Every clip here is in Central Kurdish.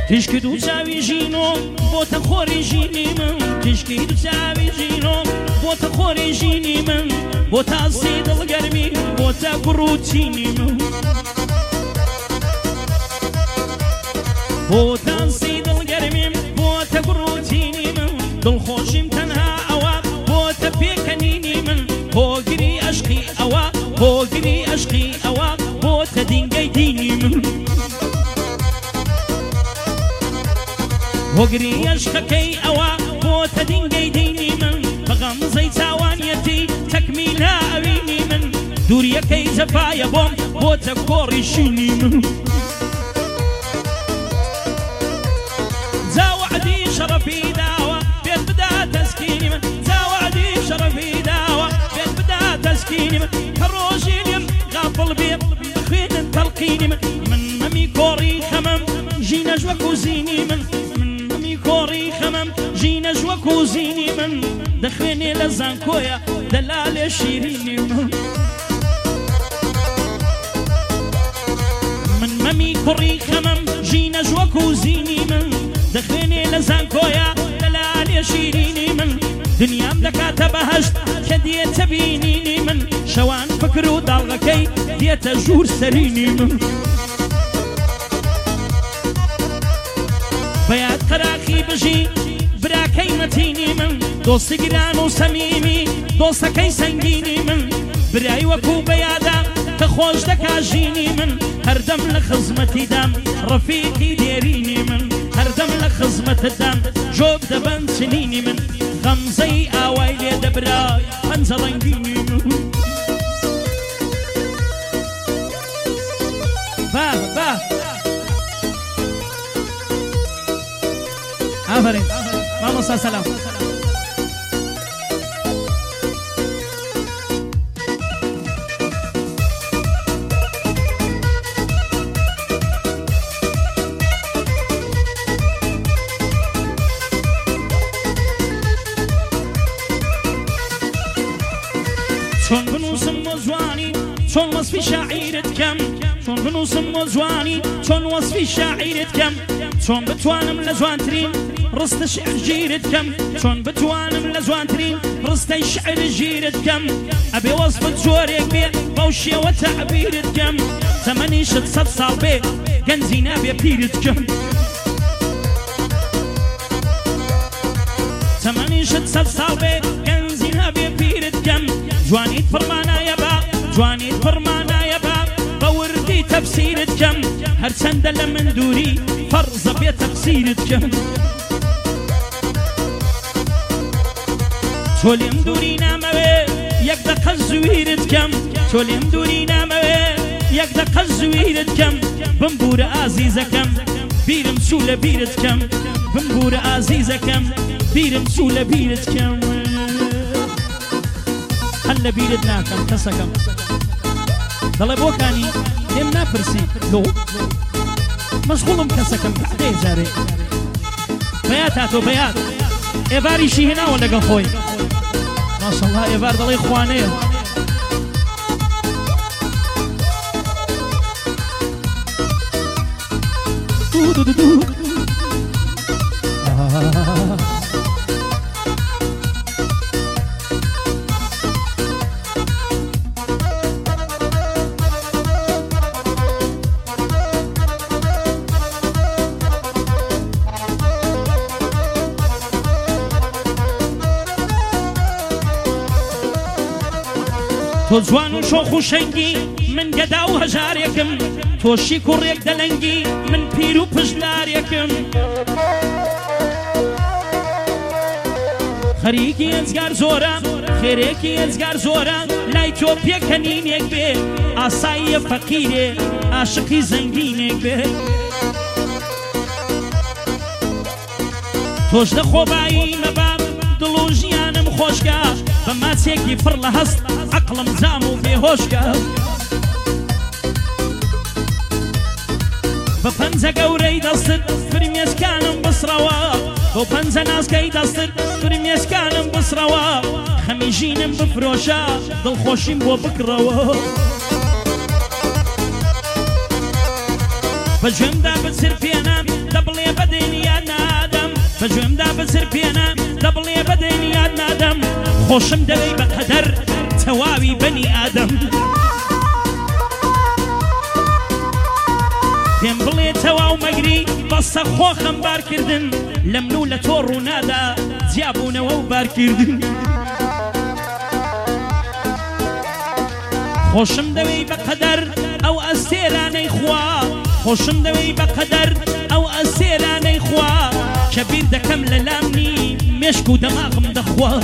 تشکی دو چاوی ژینۆ بۆتە خۆری ژینی من تشکی دو چاوی ژینۆ بۆتە خۆری ژینی من بۆ تازی دڵگەرمی بۆتە کوڕوچینی من بۆ تازی دڵگەرمیم بۆتە کوڕوچینی من دڵخۆشیم تەنها ئەوە بۆتە پێکەنینی من هۆگری عەشقی ئەوە هۆگری عەشقی ئەوە بۆتە دینگەی دینی من هۆگری عەشقەکەی ئەوە بۆتە دینگەی دینی من بە غەمزەی چاوانیەتی تەکمیلە ئەوینی من دووریەکەی جەفایە بۆم بۆتە کۆڕی شینی من جاوەعدی شەڕەفی داوە پێت بدا تەسکینی من جاوەعدی شەڕەفی داوە پێت بدا تەسکینی من کە ڕۆژی لێم غافڵ بێ بخوێنن تەڵقینی من مەمی کۆڕی خەمەم ژینەش وەکو زینی من کۆڕی خەمەم ژینەش وەکو زینی من دەخوێنێ لە زانکۆیە دەلالێ شیرینی من مەمی کوڕی خەمەم ژینەش وەکو زینی من دەخوێنێ لە زانکۆیە دەلالێ شیرینی من دنیام دەکاتە بەهەشت کە دێتە بینینی من شەوان فکر و داڵغەکەی دێتە ژوور سەرینی من بەیاد قەراقی بژی براکەی مەتینی من دۆستی گران و سەمیمی دۆستەکەی سەنگینی من برای وەکو بەیادا کە خۆش دەکا ژینی من هەردەم لە خزمەتیدام ڕەفیقی دێرینی من هەردەم لە خزمەتتدام ژۆب دەبەن چنینی من غەمزەی ئاوای لێ دەبرای پەنجە ڕەنگینی من با آفرین مامۆستا سەلام چۆن بنووسم بۆ جوانی چۆن وەسفی شاعیرت کەم چۆن بنووسم بۆ جوانی چۆن وەسفی شاعیرت کەم چۆن بتوانم لە جوانترین ڕستە شعر ژیرت کەم چۆن بتوانم لە جوانترین ڕستەی شعر ژیرت کەم ئەبێ وەسفت جۆرێک بێ بەو شێوە تەعبیرت کەم تەمەنیشت 100 ساڵ بێ گەنجی نابێ پیرت کەم تەمەنیشت 100 ساڵ بێ گەنجی نابێ پیرت کەم جوانیت پڕمانایە بە جوانیت پڕمانایە بە بە وردی تەفسیرت کەم هەرچەندە لە من دووری فەرزە بێ تەفسیرت کەم تۆ لێم دووری نامەوێ یەک دەقە زویرت کەم تۆ لێم دووری نامەوێ یەک دەقە زویرت کەم بمبورە ئازیزەکەم بیرم چوو لە بیرت کەم بمبورە ئازیزەکەم بیرم چوو لە بیرت کەم هەر لە بیرت ناکەم کەسەکەم دەڵێ بۆکانی لێم ناپرسی لۆ مەشغوڵم کەسەکەم کەعدەیە جارێ بەیاد هاتۆ بەیاد ئێڤاریشی هێناوە لەگەڵ خۆی ماشەڵڵا ئێڤار دەڵێ خوانەیە تۆ جوان و شۆخ و شەنگی من گەدا و هەژارێکم تۆشی کوڕێک دەلەنگی من پیر و پژلارێکم خەریکی ئەنجگار زۆرە خێرێکی ئەنجگار زۆرە لای تۆ پێکەنینێک بێ ئاساییە فەقیرێ عاشقی زەنگینێک بێ تۆش دەخۆبایی مەبام دڵ و ژیانم خۆشکە بە ماچێکی پڕ لە هەست عەقڵم جام و بێهۆشکە بە پەنجە گەورەی دەستت فرمێسکانم بسڕەوە بۆ پەنجە ناسکەی دەستت فرمێسکانم بسڕەوە خەمی ژینم بفرۆشە دڵخۆشیم بۆ بکڕەوە بە گوێمدا بچر پێنە دەبڵێ بەگوێمدا بەسەر پێنا دەبڵێ بەدەین یاد نادەم خۆشم دەوێی بە قەدەر تەواوی بەنی ئادەم پێم بڵێ تەواو مەگری بەستە خۆ خەمبارکردن لە من و لە تۆ ڕوونادا جیابوونەوە و بارکردن خۆشم دەوێی بە قەدەر ئەو ئەستێرانەی خوا خۆشم دەوێی بە قەدەر ئەو ئەستێرانەی خوا کە بیر دەکەم لە لامنی مێشک و دەماغم دەخوا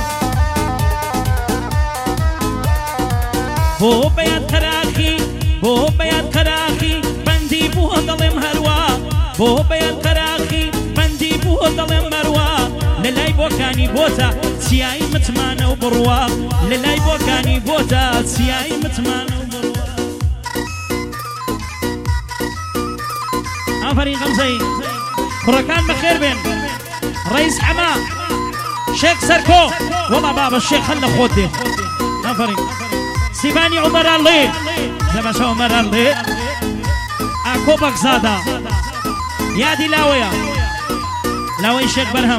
بۆ بەیاد قەراخی بۆ بەیاد قەراخی بەندی بووە دەڵێم هەروە بۆ بەیاد قەراخی بەندی بووە دەڵێم هەروە لە لای بۆکانی بۆتە چیایی متمانە و بڕوە لە لای بۆکانی بۆتە چیایی متمانە و بڕوە ئافرین غەمزەی کوڕەکان بەخێر بێن ڕەیس حەما شێخ سەرکۆ وەڵا بابە شێخ هەن لە خۆت دێ ئافرین سیبانی عومەرانڵێ زەبەشە عومەرانڵێ ئاکۆ بەگزادا یادی لاوەیە لاوەی شێخ بەرهەم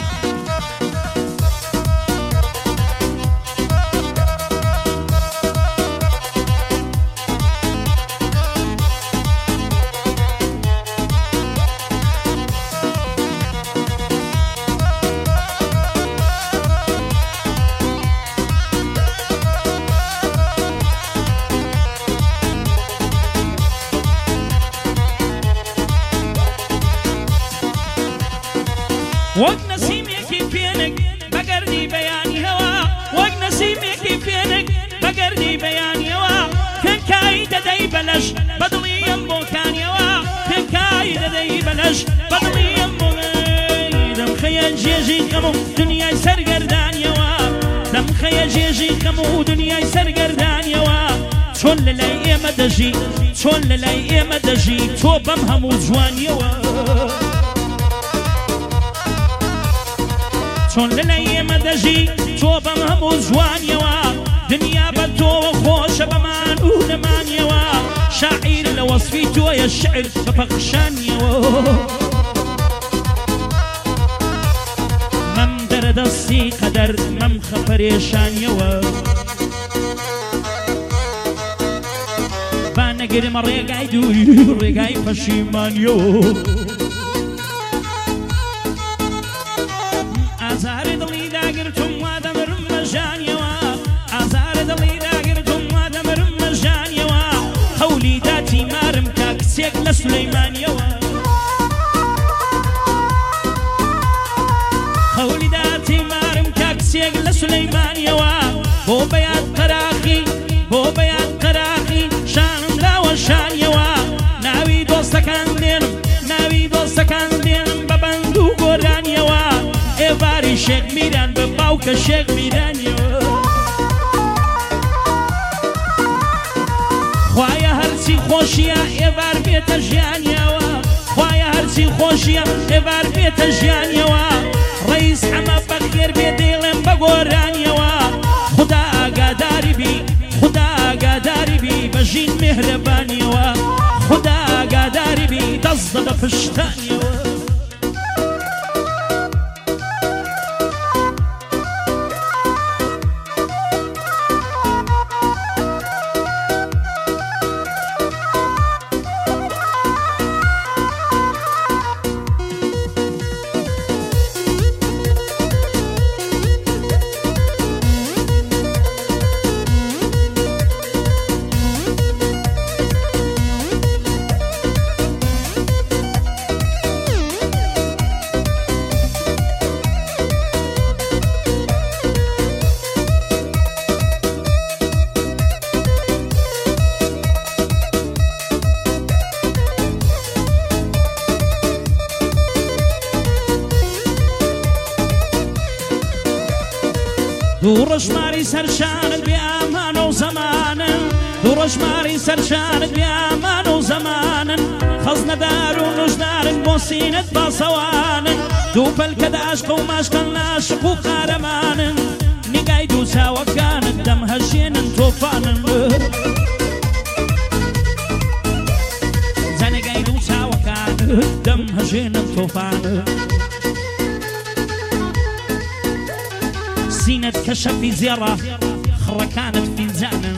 وەک نەسیمێکی پێنک بەگەردی بەیانی هەوا وەک نەسیمێکی پێنک بەگەردی بەیانی هەوا پێکایی دەدەی بەلەش بەدڵی ئەم بۆکانیەوە پێکایی دەدەی بەلەش بەدڵی ئەم بۆی دەمخەیە جێژی خەم و دنیای سەرگەردانیەوە دەمخەیە جێژی خەم و دنیای سەرگەردانیەوە چۆن لەلای ئێمە دەژی چۆن لەلای ئێمە دەژی تۆ بەم هەموو جوانیەوە چۆن لەلای ئێمە دەژی تۆ بەم هەموو جوانیەوە دنیا بە تۆوە خۆشە بەمان و نەمانیەوە شاعیر لە وەسفی تۆیە شعر بە پەخشانیەوە مەم دەرەدەستی قەدەر مەم خەپەرێشانیەوە با نەگرمە ڕێگای دووری ڕێگای پەشیمانیەوە ئازارە دڵی داگرتم وا دەمرم بە ژانیەوە ئازارە دڵی داگرتم وا دەمرم بە ژانیەوە هەولی داتی مارم کا کچێک لە سولەیمانیەوە هەولی داتی مارم کا کچێک لە سولەیمانیەوە بۆ بەیاد قەراخی بۆ بەیاد قەراخی شانم داوە شانیەوە ناوی دۆستەکان دێنم ناوی دۆستەکان دێنم بە بەند و گۆرانیەوە ئێواری شێخ میران بە باوکە شێخ میرانیەوە خوایە هەرچی خۆشیە ئێوار بێتە ژیانیەوە خوایە هەرچی خۆشیە ئێوار بێتە ژیانیەوە ڕەیس حەمە بەخێر بێ دێڵێم بە گۆرانیەوە خدا ئاگاداری بی خدا ئاگاداری بی بە ژین مێهرەبانیەوە خدا ئاگاداری بی دەست دەدە پشتانیەوە دوو ڕەشماری سەرشانت بێ ئامانە و زەمانن دوو ڕەشماری سەرشانت بێ ئامانە و زەمانن خەزنەدار و نوژدارن بۆ سینت باسەوانن دوو پەلکەدا عاشق و ماشقن لاشق و قارەمانن نیگای دوو چاوەکانت دەم هەژێنن تۆفانن جانێگای دوو چاوەکانت دەم هەژێنن تۆفانن زينة كشف في زيارة خرة كانت فنجانا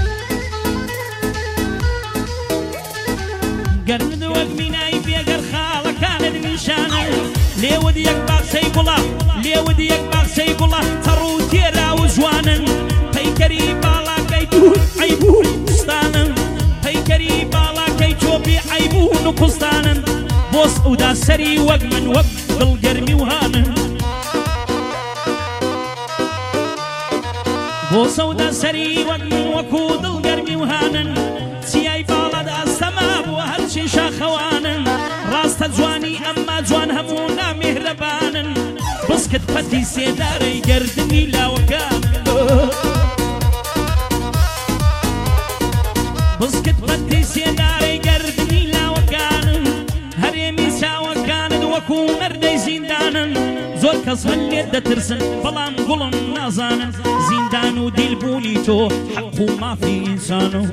قرد وقميناي في قر خالة كانت نشانة ليه وديك باق سيقولا ليه وديك باق سيقولا ترو تيرا وزوانا هيكري بالا كيتو عيبو قسطانا هيكري بالا كيتو بي عيبو نقسطانا بوس ودا سري وقمن وق بالقرمي وهانا بوس ودا سري وقمن وكود القرمي وهانا سياي بالا دا السما وهرشي شاخوانا راست جواني اما جوان همونا مهربانا بسكت فتي سيداري قردني لا وكانا بسكت فتي سيداري قردني لا وكانا هريمي ساوى كانت وكو مردي زندانا زور كصف اللي ترسن بلام قلن نازانا زندانو دي البوليتو حقو ما في انسانو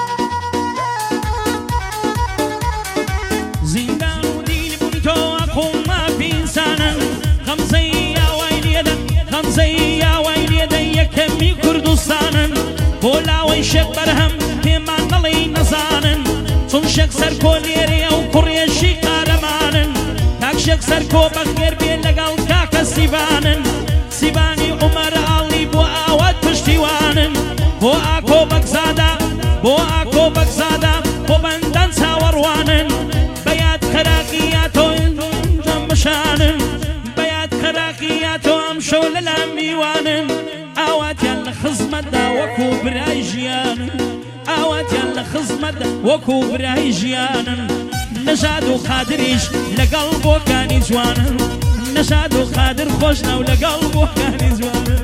زندانو دي البوليتو حقو ما في انسانا خمسي يا ويلي دا خمسي يا ويلي دا يكمي كردستانا بولا ويشك برهم فيما نلي نزانا تنشك سركو ليري او كوريشي قارمانا كاكشك سركو بخير بين لقال كاكا سيبانا سيباني عمر علي بو آوات پشتیوانا بو آكو بكزادا بو آكو بكزادا بو بندان ساوروانا بيات خراقياتو جمشانا بيات خراقياتو امشو للاميوانا آوات يالا خزمة دا وكو برايجيانا آوات يالا خزمة دا وكو برايجيانا نشادو خادريش لقلبو كاني جوانا نشادو خادر خوشنا ولقلبو كاني جوانا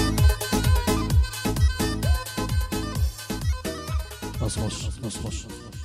نص خوش